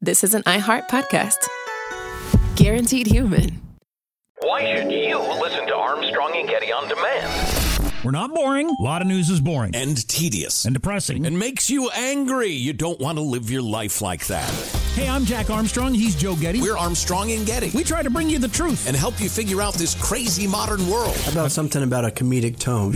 this is an iHeart podcast. Guaranteed human. Why should you listen to Armstrong and Getty on demand? We're not boring. A lot of news is boring. And tedious. And depressing. And makes you angry. You don't want to live your life like that. Hey, I'm Jack Armstrong. He's Joe Getty. We're Armstrong and Getty. We try to bring you the truth. And help you figure out this crazy modern world. How about something about a comedic tone?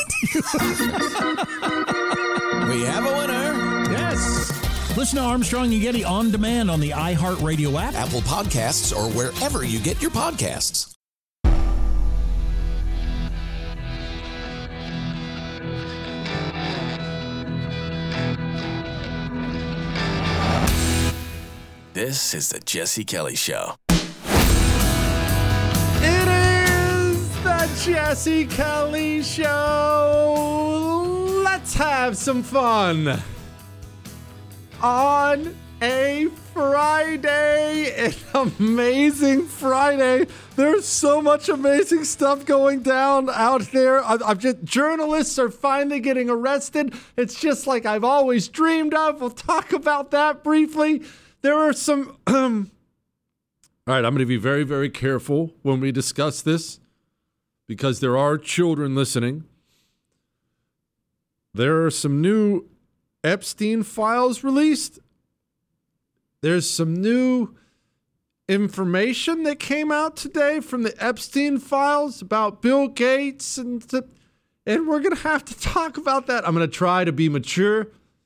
We have a winner. Yes. Listen to Armstrong and Getty on demand on the iHeartRadio app, Apple Podcasts, or wherever you get your podcasts. This is the Jesse Kelly Show. It is the Jesse Kelly Show. Let's have some fun on a Friday, an amazing Friday. There's so much amazing stuff going down out there. Journalists are finally getting arrested. It's just like I've always dreamed of. We'll talk about that briefly. There are some... All right, I'm going to be very, very careful when we discuss this because there are children listening. There are some new Epstein files released. There's some new information that came out today from the Epstein files about Bill Gates, and we're going to have to talk about that. I'm going to try to be mature.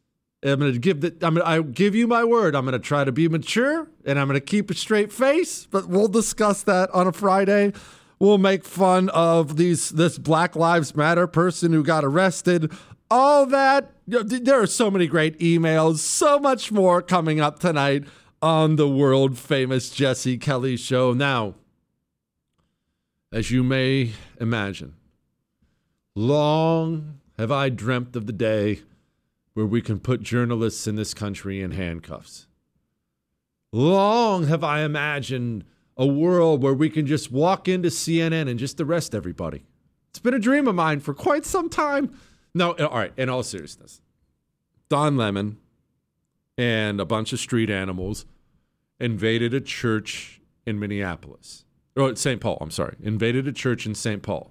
I give you my word. I'm going to try to be mature, and I'm going to keep a straight face, but we'll discuss that on a Friday. We'll make fun of this Black Lives Matter person who got arrested. All that. There are so many great emails, so much more coming up tonight on the world famous Jesse Kelly Show. Now, as you may imagine, long have I dreamt of the day where we can put journalists in this country in handcuffs. Long have I imagined a world where we can just walk into CNN and just arrest everybody. It's been a dream of mine for quite some time. No, all right, in all seriousness. Don Lemon and a bunch of street animals invaded a church in Minneapolis. Oh, St. Paul, I'm sorry. Invaded a church in St. Paul.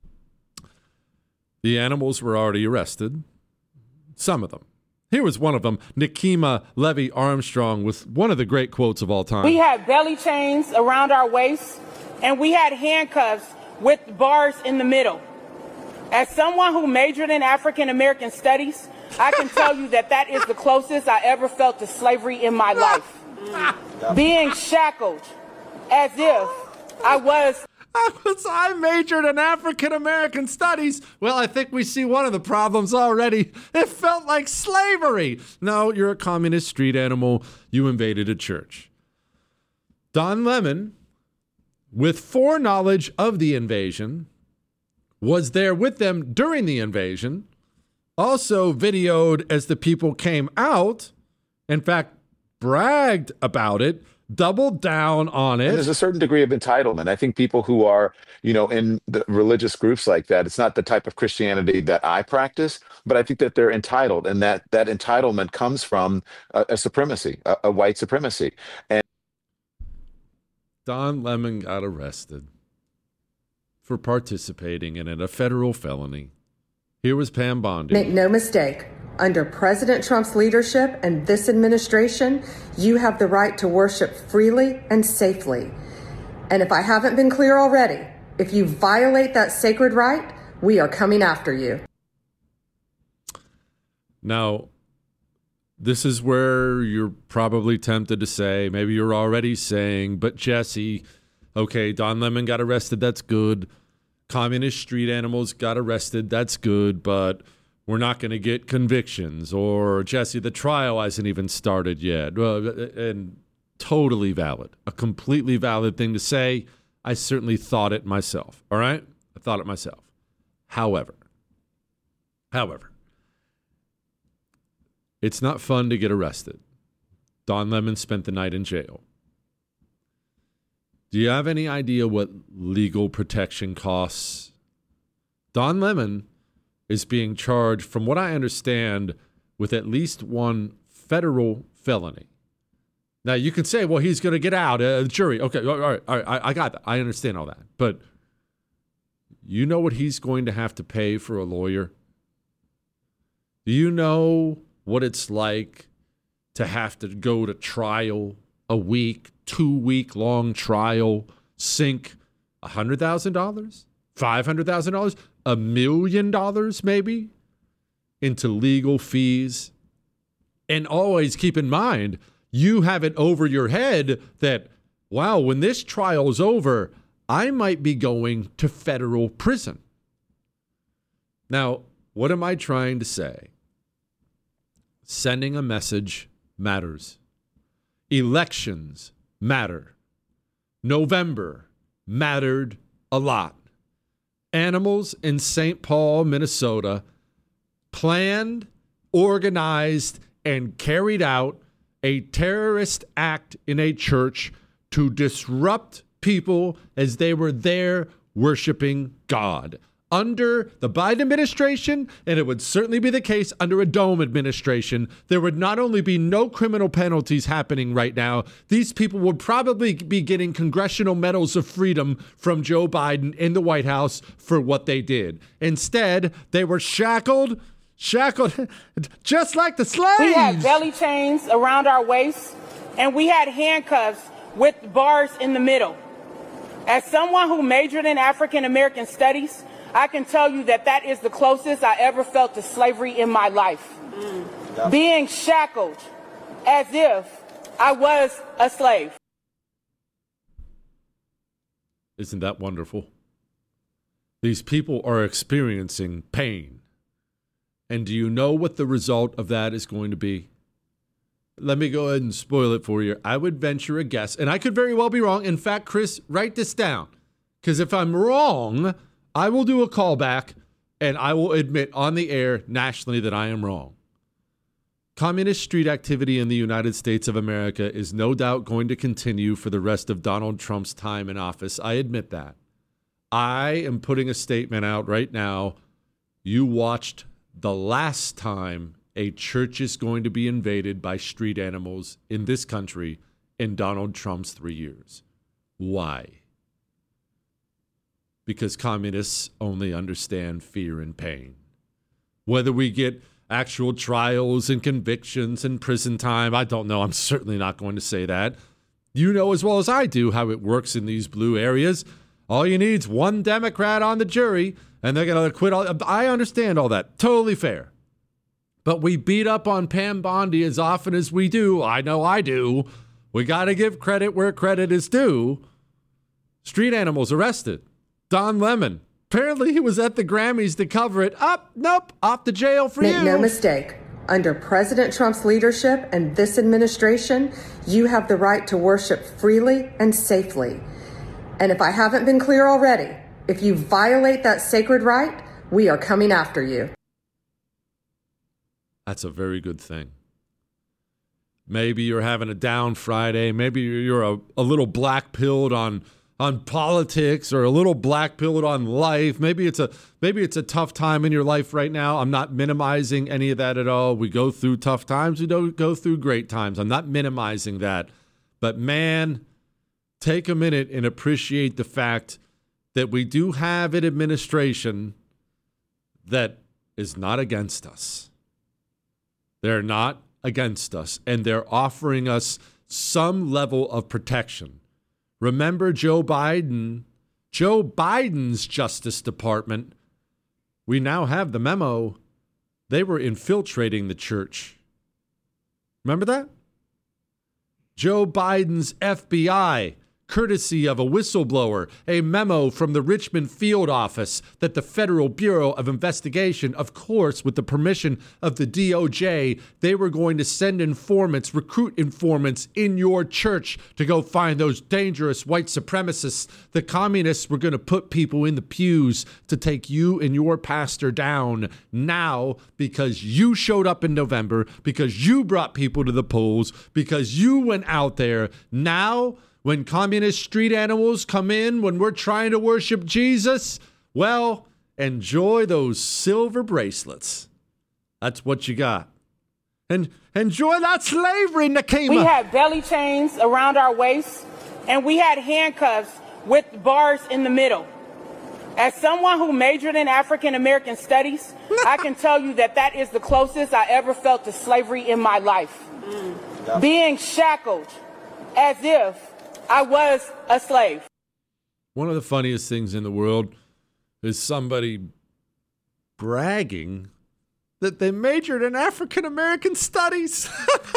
The animals were already arrested. Some of them. Here was one of them, Nikema Levy Armstrong, with one of the great quotes of all time. We had belly chains around our waist, and we had handcuffs with bars in the middle. As someone who majored in African American studies, I can tell you that is the closest I ever felt to slavery in my life. Being shackled as if I majored in African American studies. Well, I think we see one of the problems already. It felt like slavery. No, you're a communist street animal. You invaded a church. Don Lemon, with foreknowledge of the invasion, was there with them during the invasion, also videoed as the people came out, in fact, bragged about it, doubled down on it. And there's a certain degree of entitlement. I think people who are, in the religious groups like that, it's not the type of Christianity that I practice, but I think that they're entitled, and that entitlement comes from a supremacy, a white supremacy. And Don Lemon got arrested for participating in a federal felony. Here was Pam Bondi. Make no mistake. Under President Trump's leadership and this administration, you have the right to worship freely and safely. And if I haven't been clear already, if you violate that sacred right, we are coming after you. Now, this is where you're probably tempted to say, maybe you're already saying, but Jesse, okay, Don Lemon got arrested, that's good. Communist street animals got arrested, that's good, but we're not going to get convictions. Or, Jesse, the trial hasn't even started yet. And totally valid. A completely valid thing to say. I certainly thought it myself. All right? I thought it myself. However, it's not fun to get arrested. Don Lemon spent the night in jail. Do you have any idea what legal protection costs? Don Lemon is being charged, from what I understand, with at least one federal felony. Now, you can say, well, he's going to get out. Jury. Okay, all right, I got that. I understand all that. But you know what he's going to have to pay for a lawyer? Do you know what it's like to have to go to trial, a week, 2-week-long trial, sink $100,000, $500,000, $1 million maybe into legal fees? And always keep in mind, you have it over your head that, wow, when this trial is over, I might be going to federal prison. Now, what am I trying to say? Sending a message matters. Elections matter. November mattered a lot. Animals in St. Paul, Minnesota, planned, organized, and carried out a terrorist act in a church to disrupt people as they were there worshiping God. Under the Biden administration, and it would certainly be the case under a Dome administration, there would not only be no criminal penalties happening right now, these people would probably be getting congressional medals of freedom from Joe Biden in the White House for what they did. Instead, they were shackled just like the slaves. We had belly chains around our waists, and we had handcuffs with bars in the middle. As someone who majored in African American studies, I can tell you that that is the closest I ever felt to slavery in my life. Being shackled as if I was a slave. Isn't that wonderful? These people are experiencing pain. And do you know what the result of that is going to be? Let me go ahead and spoil it for you. I would venture a guess, and I could very well be wrong. In fact, Chris, write this down. Because if I'm wrong, I will do a callback, and I will admit on the air nationally that I am wrong. Communist street activity in the United States of America is no doubt going to continue for the rest of Donald Trump's time in office. I admit that. I am putting a statement out right now. You watched the last time a church is going to be invaded by street animals in this country in Donald Trump's 3 years. Why? Because communists only understand fear and pain. Whether we get actual trials and convictions and prison time, I don't know. I'm certainly not going to say that. You know as well as I do how it works in these blue areas. All you need is one Democrat on the jury, and they're going to quit all. I understand all that. Totally fair. But we beat up on Pam Bondi as often as we do. I know I do. We got to give credit where credit is due. Street animals arrested. Don Lemon. Apparently he was at the Grammys to cover it. Nope, off to jail for you. Make no mistake. Under President Trump's leadership and this administration, you have the right to worship freely and safely. And if I haven't been clear already, if you violate that sacred right, we are coming after you. That's a very good thing. Maybe you're having a down Friday. Maybe you're a little black-pilled on politics or a little black-pilled on life. Maybe it's a tough time in your life right now. I'm not minimizing any of that at all. We go through tough times. We don't go through great times. I'm not minimizing that. But man, take a minute and appreciate the fact that we do have an administration that is not against us. They're not against us, and they're offering us some level of protection. Remember Joe Biden? Joe Biden's Justice Department, we now have the memo. They were infiltrating the church. Remember that? Joe Biden's FBI, courtesy of a whistleblower, a memo from the Richmond field office that the Federal Bureau of Investigation, of course, with the permission of the DOJ, they were going to send informants, recruit informants in your church to go find those dangerous white supremacists. The communists were going to put people in the pews to take you and your pastor down. Now, because you showed up in November, because you brought people to the polls, because you went out there, now when communist street animals come in, when we're trying to worship Jesus, well, enjoy those silver bracelets. That's what you got. And enjoy that slavery, Nakima. We had belly chains around our waists, and we had handcuffs with bars in the middle. As someone who majored in African American studies, I can tell you that is the closest I ever felt to slavery in my life. Being shackled as if I was a slave. One of the funniest things in the world is somebody bragging that they majored in African American studies.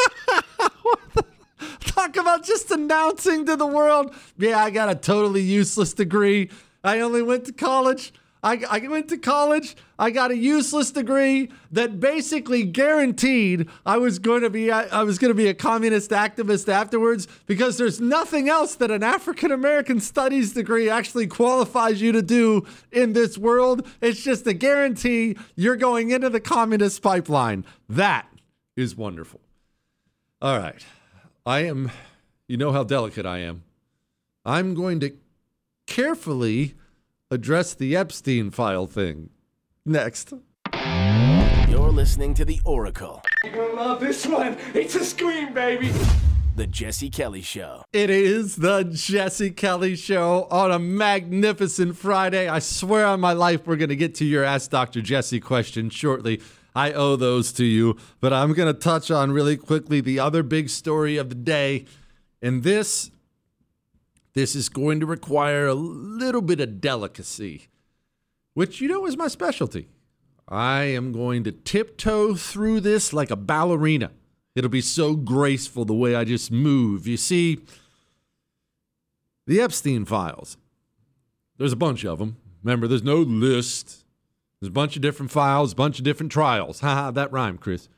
Talk about just announcing to the world, yeah, I got a totally useless degree. I only went to college. I went to college. I got a useless degree that basically guaranteed I was going to be a communist activist afterwards, because there's nothing else that an African American studies degree actually qualifies you to do in this world. It's just a guarantee you're going into the communist pipeline. That is wonderful. All right. You know how delicate I am. I'm going to carefully address the Epstein file thing next. You're listening to The Oracle. You're gonna love this one. It's a scream, baby. The Jesse Kelly Show. It is the Jesse Kelly Show on a magnificent Friday. I swear on my life we're going to get to your Ask Dr. Jesse question shortly. I owe those to you, but I'm going to touch on really quickly the other big story of the day. And this is going to require a little bit of delicacy, which, is my specialty. I am going to tiptoe through this like a ballerina. It'll be so graceful the way I just move. You see, the Epstein files, there's a bunch of them. Remember, there's no list. There's a bunch of different files, a bunch of different trials. Ha, that rhymed, Chris.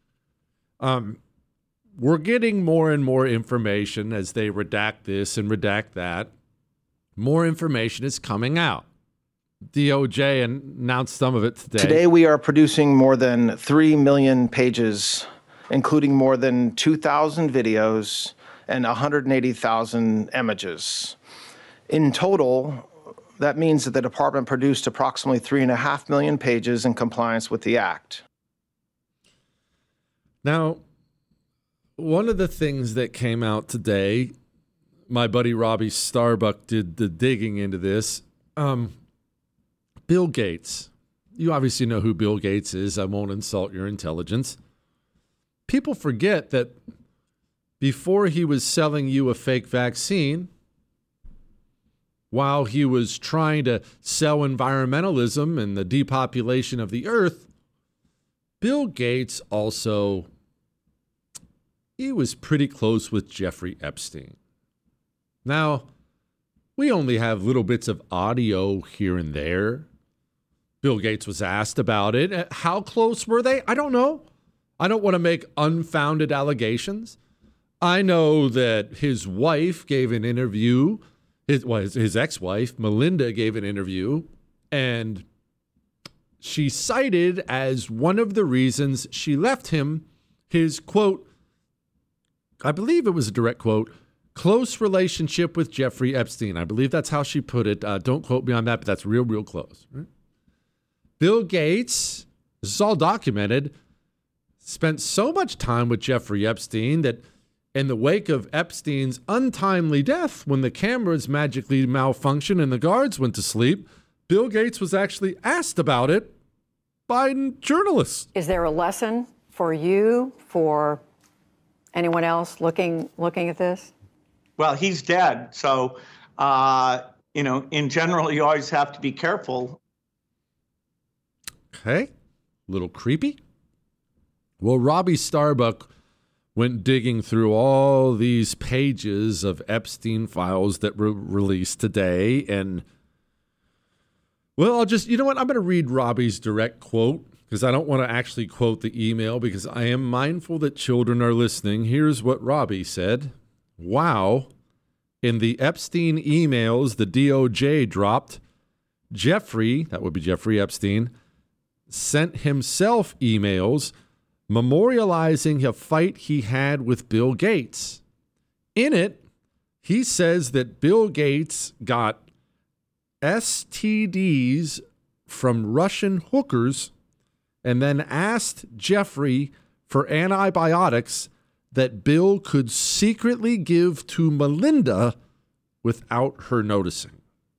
We're getting more and more information as they redact this and redact that. More information is coming out. DOJ announced some of it today. Today we are producing more than 3 million pages, including more than 2,000 videos and 180,000 images. In total, that means that the department produced approximately 3.5 million pages in compliance with the Act. Now, one of the things that came out today, my buddy Robbie Starbuck did the digging into this. Bill Gates. You obviously know who Bill Gates is. I won't insult your intelligence. People forget that before he was selling you a fake vaccine, while he was trying to sell environmentalism and the depopulation of the earth, Bill Gates also, he was pretty close with Jeffrey Epstein. Now, we only have little bits of audio here and there. Bill Gates was asked about it. How close were they? I don't know. I don't want to make unfounded allegations. I know that his wife gave an interview. His ex-wife, Melinda, gave an interview, and she cited as one of the reasons she left him his, quote, I believe it was a direct quote, close relationship with Jeffrey Epstein. I believe that's how she put it. Don't quote me on that, but that's real, real close. Right? Bill Gates, this is all documented, spent so much time with Jeffrey Epstein that in the wake of Epstein's untimely death, when the cameras magically malfunctioned and the guards went to sleep, Bill Gates was actually asked about it by journalists. Is there a lesson for you, for anyone else looking at this? Well, he's dead. So, in general, you always have to be careful. Okay. A little creepy. Well, Robbie Starbuck went digging through all these pages of Epstein files that were released today. And, well, I'm going to read Robbie's direct quote because I don't want to actually quote the email because I am mindful that children are listening. Here's what Robbie said. Wow. In the Epstein emails the DOJ dropped, Jeffrey, that would be Jeffrey Epstein, sent himself emails memorializing a fight he had with Bill Gates. In it, he says that Bill Gates got STDs from Russian hookers and then asked Jeffrey for antibiotics that Bill could secretly give to Melinda without her noticing.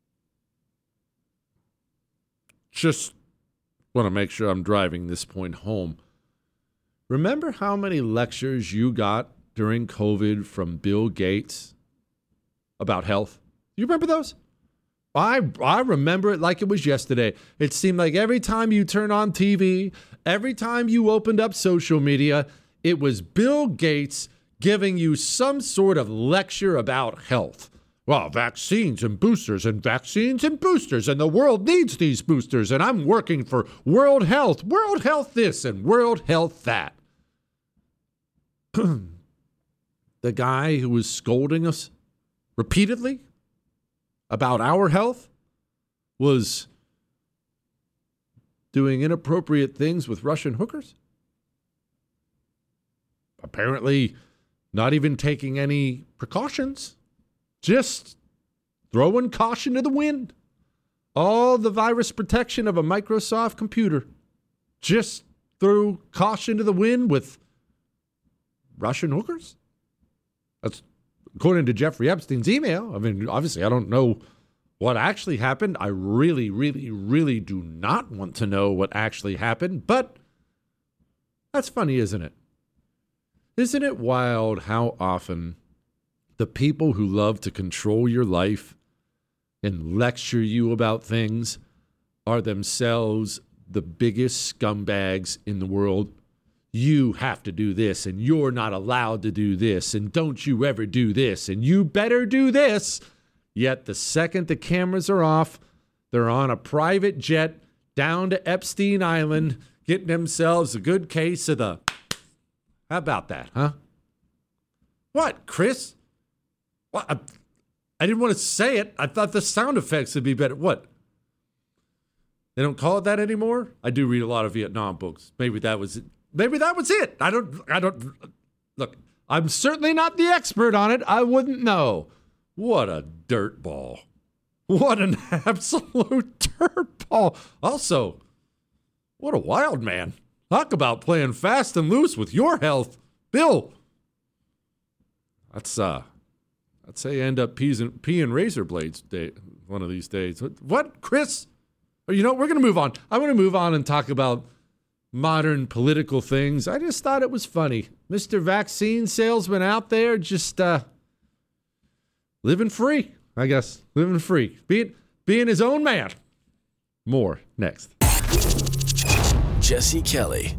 Just want to make sure I'm driving this point home. Remember how many lectures you got during COVID from Bill Gates about health? You remember those? I remember it like it was yesterday. It seemed like every time you turn on TV, every time you opened up social media, it was Bill Gates giving you some sort of lecture about health. Well, vaccines and boosters and vaccines and boosters, and the world needs these boosters, and I'm working for World Health this and World Health that. The guy who was scolding us repeatedly about our health was doing inappropriate things with Russian hookers. Apparently not even taking any precautions. Just throwing caution to the wind. All the virus protection of a Microsoft computer. Just threw caution to the wind with Russian hookers. That's according to Jeffrey Epstein's email. I mean, obviously, I don't know what actually happened. I really, really, really do not want to know what actually happened. But that's funny, isn't it? Isn't it wild how often the people who love to control your life and lecture you about things are themselves the biggest scumbags in the world? You have to do this, and you're not allowed to do this, and don't you ever do this, and you better do this. Yet the second the cameras are off, they're on a private jet down to Epstein Island, getting themselves a good case of the... How about that, huh? What, Chris? What? I didn't want to say it. I thought the sound effects would be better. What? They don't call it that anymore? I do read a lot of Vietnam books. Maybe that was it. Maybe that was it. I don't. Look, I'm certainly not the expert on it. I wouldn't know. What a dirtball. What an absolute dirtball. Also, what a wild man. Talk about playing fast and loose with your health. Bill. That's say you end up peeing razor blades one of these days. What, Chris? You know, we're going to move on. I want to move on and talk about modern political things. I just thought it was funny. Mr. Vaccine Salesman out there just living free, I guess. Living free. Being his own man. More next. Jesse Kelly.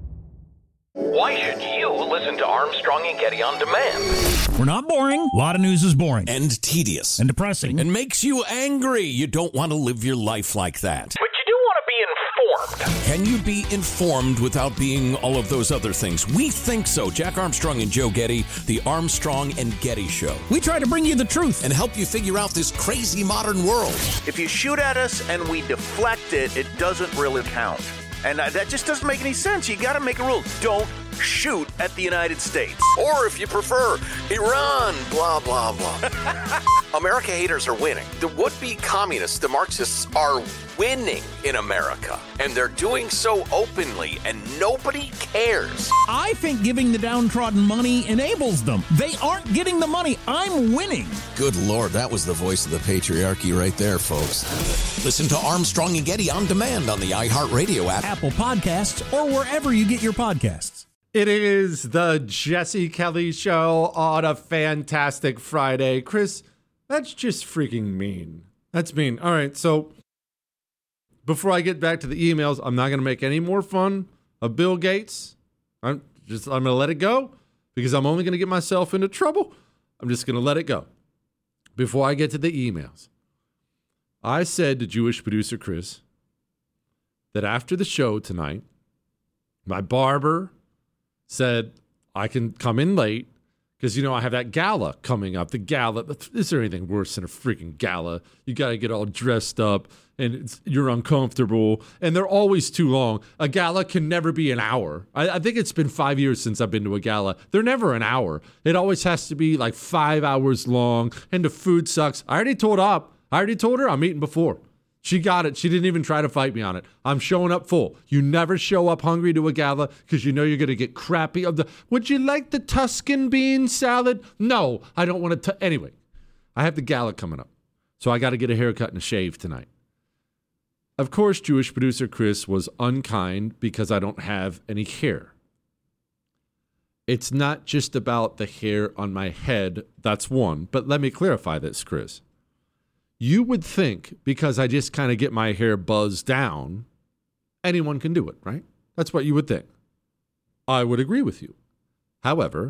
Why should you listen to Armstrong and Getty on demand? We're not boring. A lot of news is boring. And tedious. And depressing. And makes you angry. You don't want to live your life like that. But you do want to be informed. Can you be informed without being all of those other things? We think so. Jack Armstrong and Joe Getty, the Armstrong and Getty Show. We try to bring you the truth and help you figure out this crazy modern world. If you shoot at us and we deflect it, it doesn't really count. And that just doesn't make any sense. You got to make a rule. Don't shoot at the United States. Or if you prefer, Iran, blah, blah, blah. America haters are winning. The would-be communists, the Marxists, are winning in America. And they're doing so openly, and nobody cares. I think giving the downtrodden money enables them. They aren't getting the money. I'm winning. Good Lord, that was the voice of the patriarchy right there, folks. Listen to Armstrong and Getty on demand on the iHeartRadio app, Apple Podcasts, or wherever you get your podcasts. It is the Jesse Kelly Show on a fantastic Friday. Chris, that's just freaking mean. That's mean. All right, so before I get back to the emails, I'm not going to make any more fun of Bill Gates. I'm going to let it go because I'm only going to get myself into trouble. I'm just going to let it go. Before I get to the emails, I said to Jewish producer Chris that after the show tonight, my barber said I can come in late because, you know, I have that gala coming up. The gala, is there anything worse than a freaking gala? You got to get all dressed up and you're uncomfortable and they're always too long. A gala can never be an hour. I think it's been 5 years since I've been to a gala. They're never an hour. It always has to be like 5 hours long and the food sucks. I already told her I'm eating before. She got it. She didn't even try to fight me on it. I'm showing up full. You never show up hungry to a gala because you know you're going to get crappy. Would you like the Tuscan bean salad? No, I don't want to. Anyway, I have the gala coming up. So I got to get a haircut and a shave tonight. Of course, Jewish producer Chris was unkind because I don't have any hair. It's not just about the hair on my head. That's one. But let me clarify this, Chris. You would think because I just kind of get my hair buzzed down, anyone can do it, right? That's what you would think. I would agree with you. However,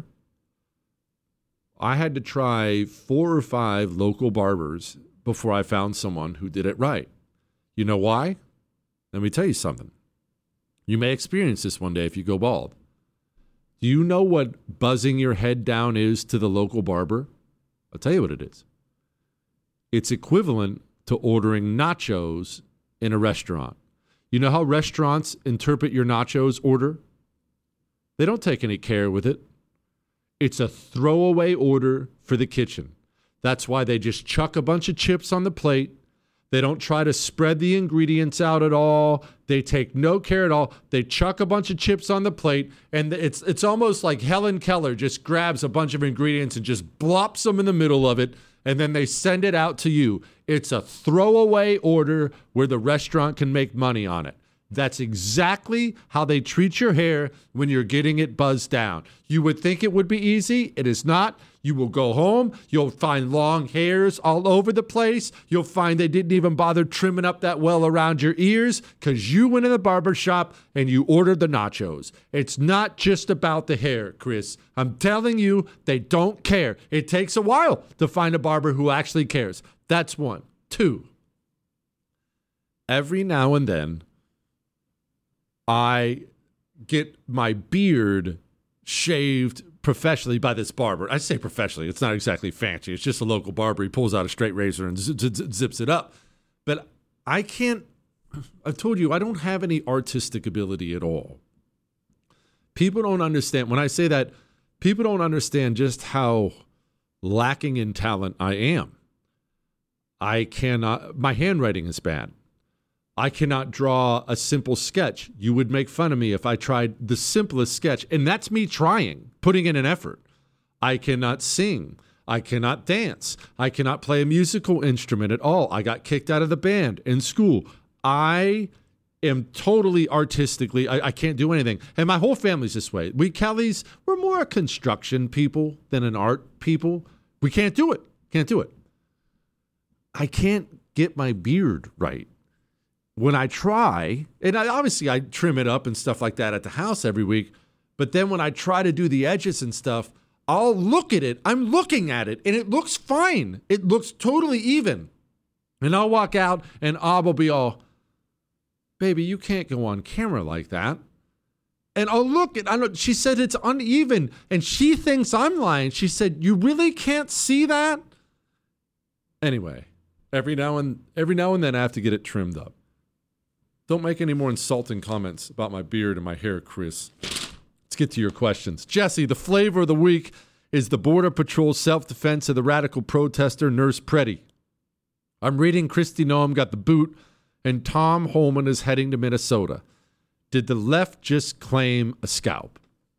I had to try 4 or 5 local barbers before I found someone who did it right. You know why? Let me tell you something. You may experience this one day if you go bald. Do you know what buzzing your head down is to the local barber? I'll tell you what it is. It's equivalent to ordering nachos in a restaurant. You know how restaurants interpret your nachos order? They don't take any care with it. It's a throwaway order for the kitchen. That's why they just chuck a bunch of chips on the plate. They don't try to spread the ingredients out at all. They take no care at all. They chuck a bunch of chips on the plate, and it's almost like Helen Keller just grabs a bunch of ingredients and just plops them in the middle of it, and then they send it out to you. It's a throwaway order where the restaurant can make money on it. That's exactly how they treat your hair when you're getting it buzzed down. You would think it would be easy. It is not. You will go home. You'll find long hairs all over the place. You'll find they didn't even bother trimming up that well around your ears because you went in the barber shop and you ordered the nachos. It's not just about the hair, Chris. I'm telling you, they don't care. It takes a while to find a barber who actually cares. That's one. 2, every now and then, I get my beard shaved professionally by this barber. I say professionally. It's not exactly fancy. It's just a local barber. He pulls out a straight razor and zips it up. But I can't, I've told you, I don't have any artistic ability at all. People don't understand. When I say that, people don't understand just how lacking in talent I am. I cannot, my handwriting is bad. I cannot draw a simple sketch. You would make fun of me if I tried the simplest sketch. And that's me trying, putting in an effort. I cannot sing. I cannot dance. I cannot play a musical instrument at all. I got kicked out of the band in school. I am totally artistically, I can't do anything. And my whole family's this way. We Kellys, we're more a construction people than an art people. We can't do it. Can't do it. I can't get my beard right. When I try, and obviously I trim it up and stuff like that at the house every week, but then when I try to do the edges and stuff, I'll look at it. I'm looking at it, and it looks fine. It looks totally even. And I'll walk out, and Ab will be all, baby, you can't go on camera like that. And I'll look at, I know, she said it's uneven, and she thinks I'm lying. She said, you really can't see that? Anyway, every now and then I have to get it trimmed up. Don't make any more insulting comments about my beard and my hair, Chris. Let's get to your questions. Jesse, the flavor of the week is the Border Patrol self-defense of the radical protester Nurse Pretty. I'm reading Kristi Noem got the boot, and Tom Homan is heading to Minnesota. Did the left just claim a scalp?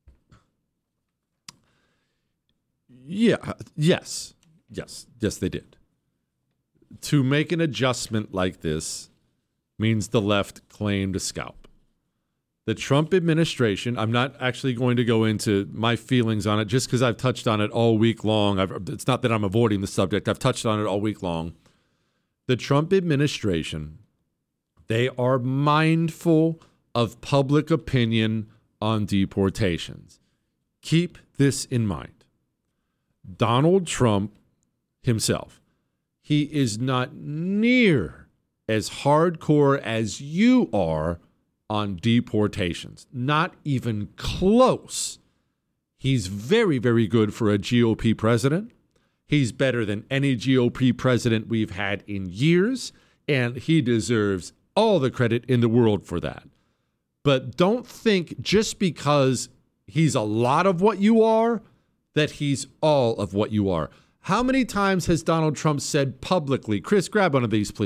Yes, they did. To make an adjustment like this means the left claimed a scalp. The Trump administration, I'm not actually going to go into my feelings on it just because I've touched on it all week long. It's not that I'm avoiding the subject. I've touched on it all week long. The Trump administration, they are mindful of public opinion on deportations. Keep this in mind. Donald Trump himself, he is not near as hardcore as you are on deportations. Not even close. He's very, very good for a GOP president. He's better than any GOP president we've had in years, and he deserves all the credit in the world for that. But don't think just because he's a lot of what you are, that he's all of what you are. How many times has Donald Trump said publicly, Chris, grab one of these, please.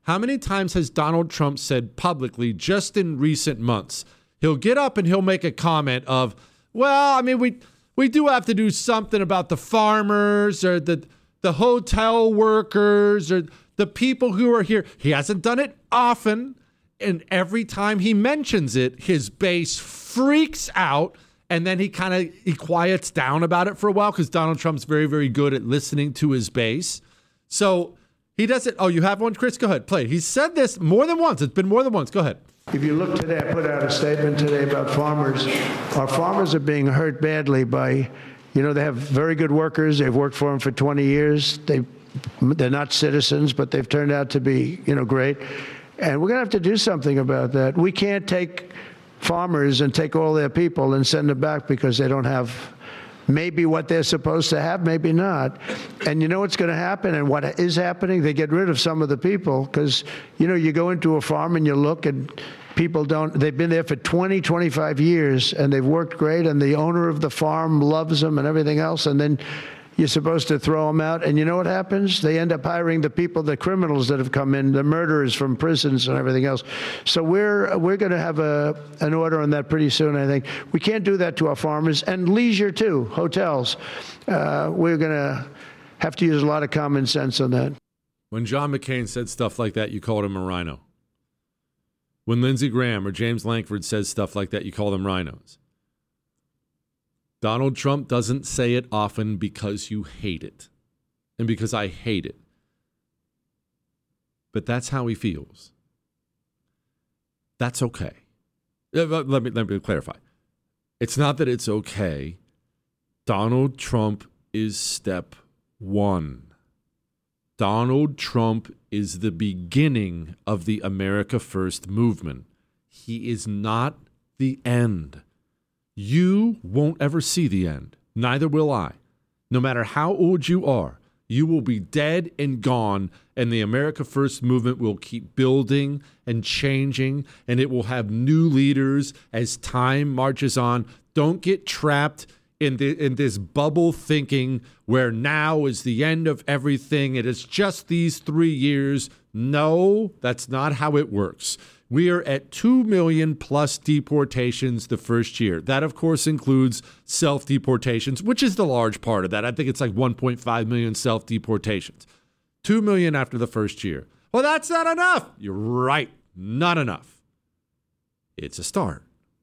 How many times has Donald Trump said publicly, just in recent months, he'll get up and he'll make a comment of, well, I mean, we do have to do something about the farmers or the hotel workers or the people who are here. He hasn't done it often. And every time he mentions it, his base freaks out. And then he quiets down about it for a while because Donald Trump's very, very good at listening to his base. So he does it. Oh, you have one, Chris? Go ahead, play it. He's said this more than once. It's been more than once. Go ahead. If you look today, I put out a statement today about farmers. Our farmers are being hurt badly by, they have very good workers. They've worked for them for 20 years. They're not citizens, but they've turned out to be, great. And we're going to have to do something about that. We can't take farmers and take all their people and send them back because they don't have maybe what they're supposed to have, maybe not. And you know what's going to happen and what is happening? They get rid of some of the people because, you go into a farm and you look and people they've been there for 20, 25 years and they've worked great and the owner of the farm loves them and everything else. And then you're supposed to throw them out. And you know what happens? They end up hiring the people, the criminals that have come in, the murderers from prisons and everything else. So we're going to have an order on that pretty soon, I think. We can't do that to our farmers. And leisure, too, hotels. We're going to have to use a lot of common sense on that. When John McCain said stuff like that, you called him a rhino. When Lindsey Graham or James Lankford says stuff like that, you call them rhinos. Donald Trump doesn't say it often because you hate it and because I hate it. But that's how he feels. That's okay. Let me clarify. It's not that it's okay. Donald Trump is step one. Donald Trump is the beginning of the America First movement. He is not the end. You won't ever see the end. Neither will I. No matter how old you are, you will be dead and gone, and the America First movement will keep building and changing, and it will have new leaders as time marches on. Don't get trapped in this bubble thinking where now is the end of everything. It is just these 3 years. No, that's not how it works. We are at 2 million plus deportations the first year. That, of course, includes self-deportations, which is the large part of that. I think it's like 1.5 million self-deportations. 2 million after the first year. Well, that's not enough. You're right. Not enough. It's a start.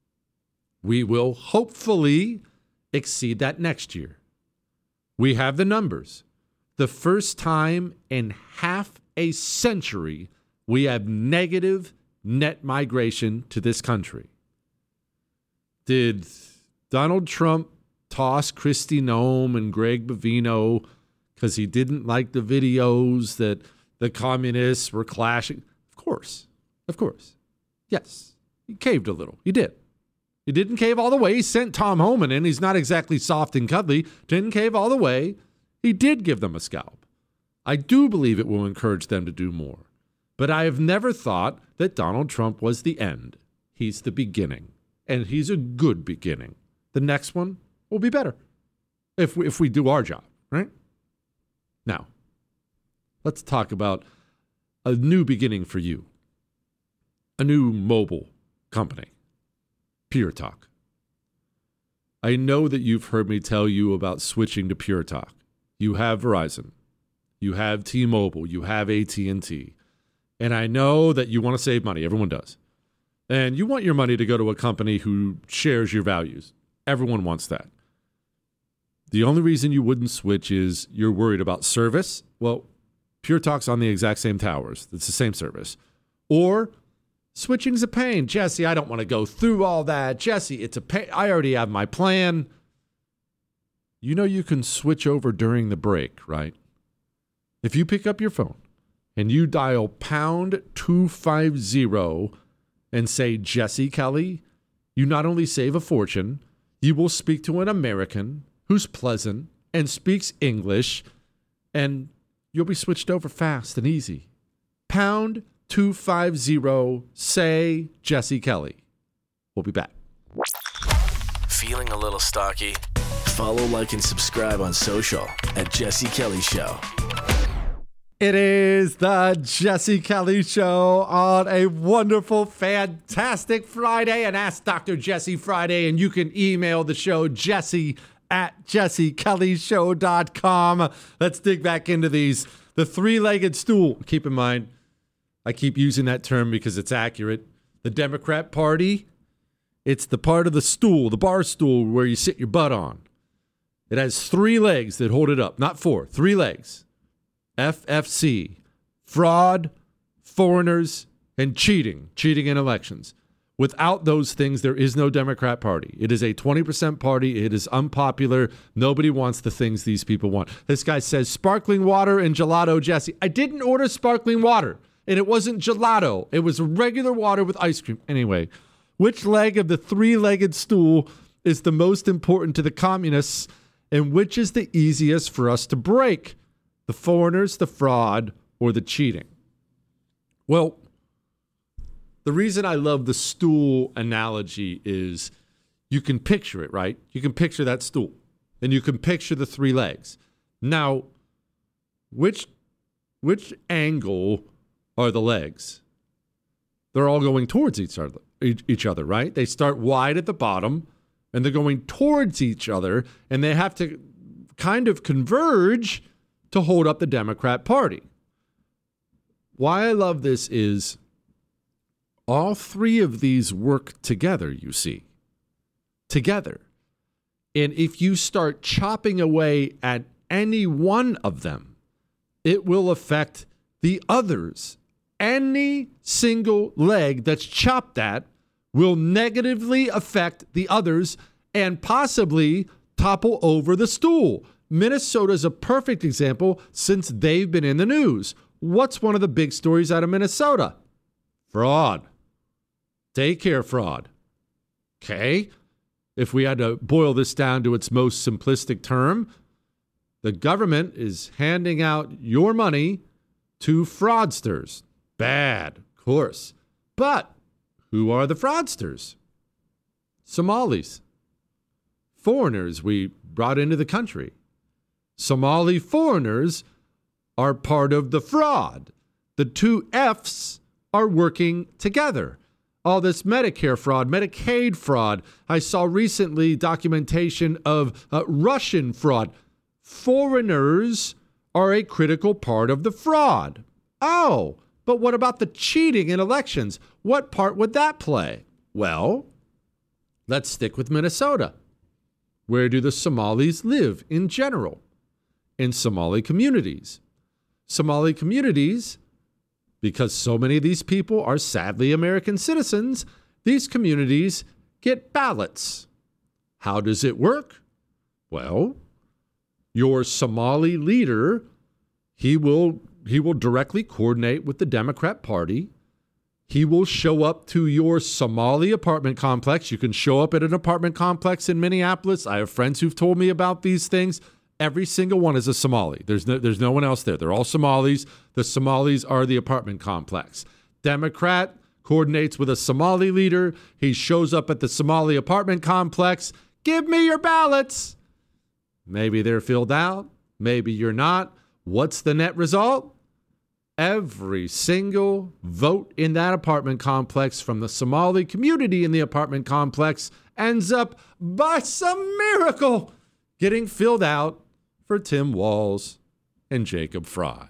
We will hopefully exceed that next year. We have the numbers. The first time in half a century, we have negative net migration to this country. Did Donald Trump toss Kristi Noem and Greg Bovino because he didn't like the videos that the communists were clashing? Of course. Of course. Yes. He caved a little. He did. He didn't cave all the way. He sent Tom Homan in. He's not exactly soft and cuddly. Didn't cave all the way. He did give them a scalp. I do believe it will encourage them to do more. But I have never thought that Donald Trump was the end. He's the beginning. And he's a good beginning. The next one will be better if we do our job, right? Now, let's talk about a new beginning for you. A new mobile company, Pure Talk. I know that you've heard me tell you about switching to Pure Talk. You have Verizon. You have T-Mobile. You have AT&T. And I know that you want to save money. Everyone does. And you want your money to go to a company who shares your values. Everyone wants that. The only reason you wouldn't switch is you're worried about service. Well, Pure Talk's on the exact same towers. It's the same service. Or switching's a pain. Jesse, I don't want to go through all that. Jesse, it's a pain. I already have my plan. You know you can switch over during the break, right? If you pick up your phone and you dial pound 250 and say Jesse Kelly, you not only save a fortune, you will speak to an American who's pleasant and speaks English, and you'll be switched over fast and easy. Pound 250, say Jesse Kelly. We'll be back. Feeling a little stocky? Follow, like, and subscribe on social at Jesse Kelly Show. It is the Jesse Kelly Show on a wonderful, fantastic Friday, an Ask Dr. Jesse Friday, and you can email the show, jesse@jessekellyshow.com. Let's dig back into these. The three-legged stool. Keep in mind, I keep using that term because it's accurate. The Democrat Party, it's the part of the stool, the bar stool, where you sit your butt on. It has three legs that hold it up, not four, three legs. FFC, fraud, foreigners, and cheating in elections. Without those things, there is no Democrat Party. It is a 20% party. It is unpopular. Nobody wants the things these people want. This guy says sparkling water and gelato, Jesse. I didn't order sparkling water, and it wasn't gelato. It was regular water with ice cream. Anyway, which leg of the three-legged stool is the most important to the communists, and which is the easiest for us to break? The foreigners, the fraud, or the cheating? Well, the reason I love the stool analogy is you can picture it, right? You can picture that stool, and you can picture the three legs. Now, which angle are the legs? They're all going towards each other, right? They start wide at the bottom, and they're going towards each other, and they have to kind of converge to hold up the Democrat Party. Why I love this is all three of these work together, you see. Together. And if you start chopping away at any one of them, it will affect the others. Any single leg that's chopped at will negatively affect the others and possibly topple over the stool. Minnesota is a perfect example since they've been in the news. What's one of the big stories out of Minnesota? Fraud. Daycare fraud. Okay. If we had to boil this down to its most simplistic term, the government is handing out your money to fraudsters. Bad, of course. But who are the fraudsters? Somalis. Foreigners we brought into the country. Somali foreigners are part of the fraud. The two F's are working together. All this Medicare fraud, Medicaid fraud. I saw recently documentation of Russian fraud. Foreigners are a critical part of the fraud. Oh, but what about the cheating in elections? What part would that play? Well, let's stick with Minnesota. Where do the Somalis live in general? In Somali communities. Somali communities, because so many of these people are sadly American citizens, these communities get ballots. How does it work? Well, your Somali leader, he will directly coordinate with the Democrat Party. He will show up to your Somali apartment complex. You can show up at an apartment complex in Minneapolis. I have friends who've told me about these things. Every single one is a Somali. There's no one else there. They're all Somalis. The Somalis are the apartment complex. Democrat coordinates with a Somali leader. He shows up at the Somali apartment complex. Give me your ballots. Maybe they're filled out. Maybe you're not. What's the net result? Every single vote in that apartment complex from the Somali community in the apartment complex ends up, by some miracle, getting filled out for Tim Walz and Jacob Fry.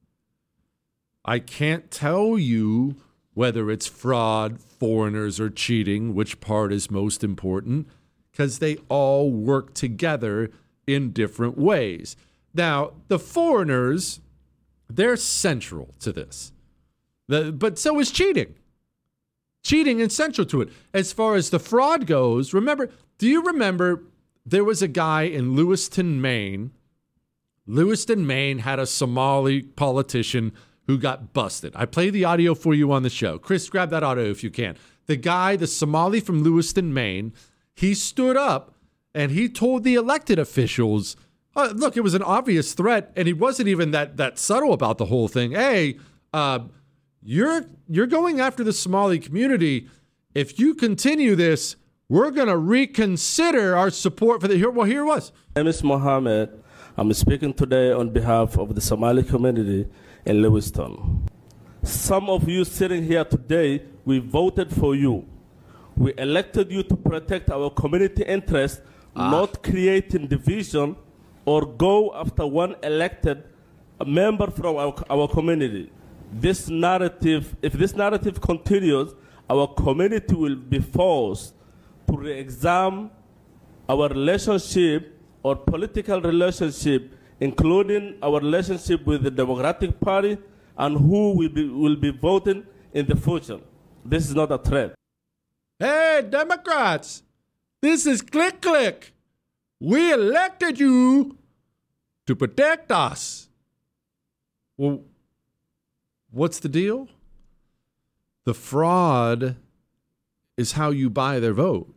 I can't tell you whether it's fraud, foreigners, or cheating, which part is most important, because they all work together in different ways. Now, the foreigners, they're central to this. But so is cheating. Cheating is central to it. As far as the fraud goes, do you remember there was a guy in Lewiston, Maine? Lewiston, Maine had a Somali politician who got busted. I play the audio for you on the show. Chris, grab that audio if you can. The guy, the Somali from Lewiston, Maine, he stood up and he told the elected officials, look, it was an obvious threat, and he wasn't even that subtle about the whole thing. Hey, you're going after the Somali community. If you continue this, we're going to reconsider our support for the... Here it was. My name is Mohammed. I'm speaking today on behalf of the Somali community in Lewiston. Some of you sitting here today, we voted for you. We elected you to protect our community interests, not creating division or go after one elected member from our community. If this narrative continues, our community will be forced to re-examine our relationship or political relationship, including our relationship with the Democratic Party and who will be voting in the future. This is not a threat. Hey, Democrats, this is Click Click. We elected you to protect us. Well, what's the deal? The fraud is how you buy their vote.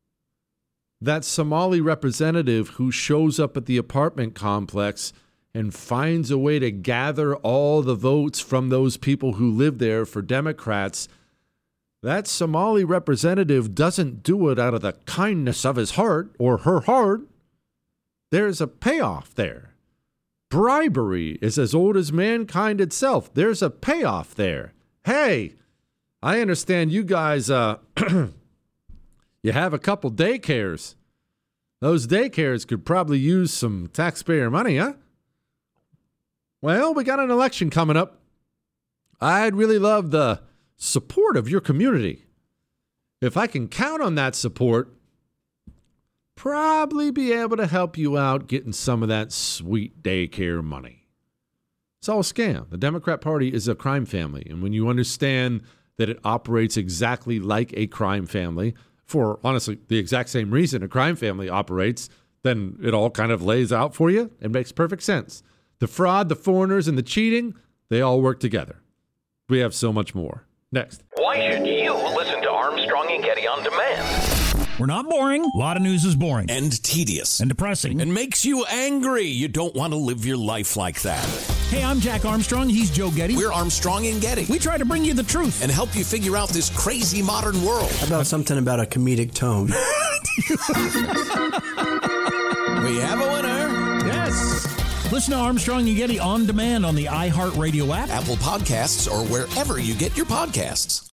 That Somali representative who shows up at the apartment complex and finds a way to gather all the votes from those people who live there for Democrats, that Somali representative doesn't do it out of the kindness of his heart or her heart. There's a payoff there. Bribery is as old as mankind itself. There's a payoff there. Hey, I understand you guys, you have a couple daycares. Those daycares could probably use some taxpayer money, huh? Well, we got an election coming up. I'd really love the support of your community. If I can count on that support, probably be able to help you out getting some of that sweet daycare money. It's all a scam. The Democrat Party is a crime family. And when you understand that it operates exactly like a crime family, for honestly the exact same reason a crime family operates, then it all kind of lays out for you. It makes perfect sense. The fraud, the foreigners, and the cheating, they all work together. We have so much more. Next. Why should you listen to Armstrong and Getty on demand? We're not boring. A lot of news is boring. And tedious. And depressing. And makes you angry. You don't want to live your life like that. Hey, I'm Jack Armstrong. He's Joe Getty. We're Armstrong and Getty. We try to bring you the truth. And help you figure out this crazy modern world. How about something about a comedic tone? We have a winner. Yes. Listen to Armstrong and Getty on demand on the iHeartRadio app, Apple Podcasts, or wherever you get your podcasts.